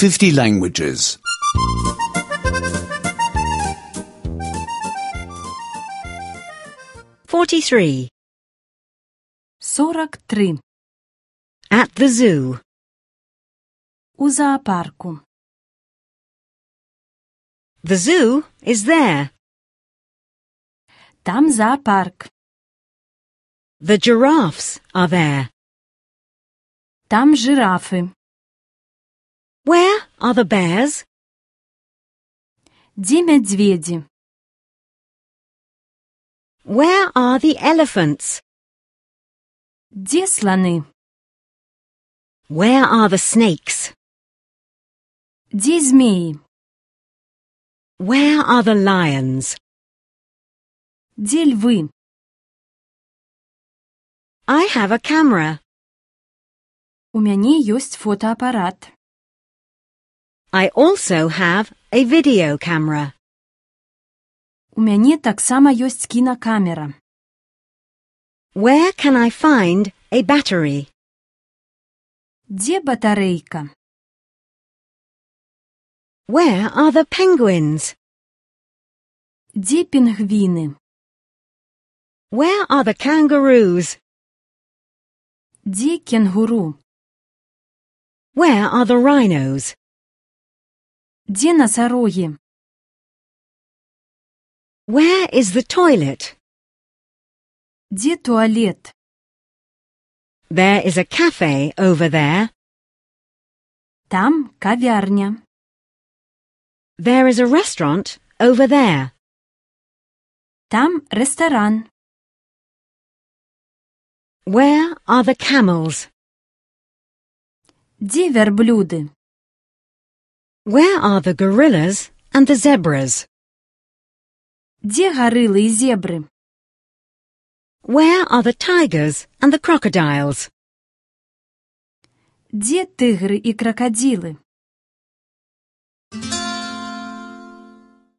50 languages. 43. 43. At the zoo. У зоопарку. The zoo is there. Там зоопарк. The giraffes are there. Там жирафы. Where are the bears? Где медведи? Where are the elephants? Где слоны? Where are the snakes? Где змеи? Where are the lions? Где львы? I have a camera. У мяне ёсць фотоапарат. I also have a video camera. У мяне таксама ёсць кінакамера. Where can I find a battery? Дзе батарэйка? Where are the penguins? Дзе пінгвіны? Where are the kangaroos? Дзе кенгуру? Where are the rhinos? Дзе насарогі? Where is the toilet? Дзе туалет? There is a cafe over there. Там кавярня. There is a restaurant over there. Там ресторан. Where are the camels? Дзе вярблюды? Where are the gorillas and the zebras? Дзе гарылы і зебры? Where are the tigers and the crocodiles? Дзе тыгры і кракадзілы?